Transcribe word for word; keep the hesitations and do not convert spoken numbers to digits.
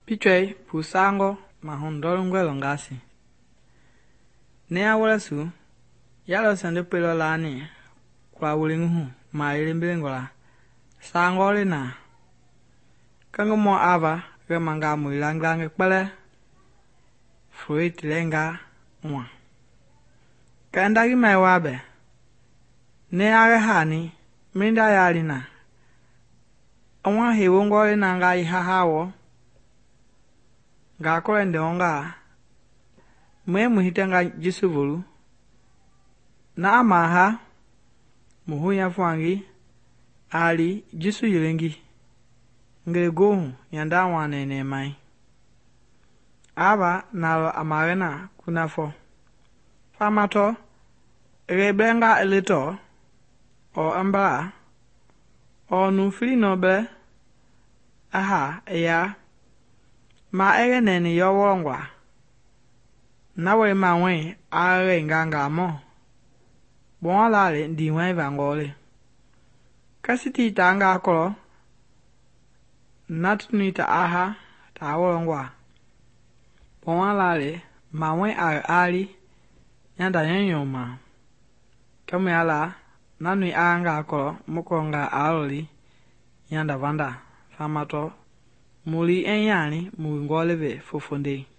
Pichwe pusango mahundolo ngwelo ngasi. Ne awala su, yalo sande pelo lani kwa wulingu ma ilimbilingola. Sangoli na. Kango mo ava remanga muilanglange pele. Fruit lenga mwa. Kandagi mai wabe. Ne are hani minda yalina. Onwa hiwongoli na nga ihahawo. Ga kolende onga mwe muhitenga jisuvulu na amaha muhunya fwangi ali jisu yilengi ngere gohu yanda wane ne mai aba nalo amarena kunafo famato rebenga elito o amba o nufili nobe aha ya ma ege neni yo wongwa na we ma we are nganga mo bon lale ndi we vangole kasiti tanga kolo natnita aha ta wongwa bon lale ma we are ali yanda yenyoma kama yala nanui anga kolo mukonga aloli yanda vanda famato Muli enyani mungoleve fofonde.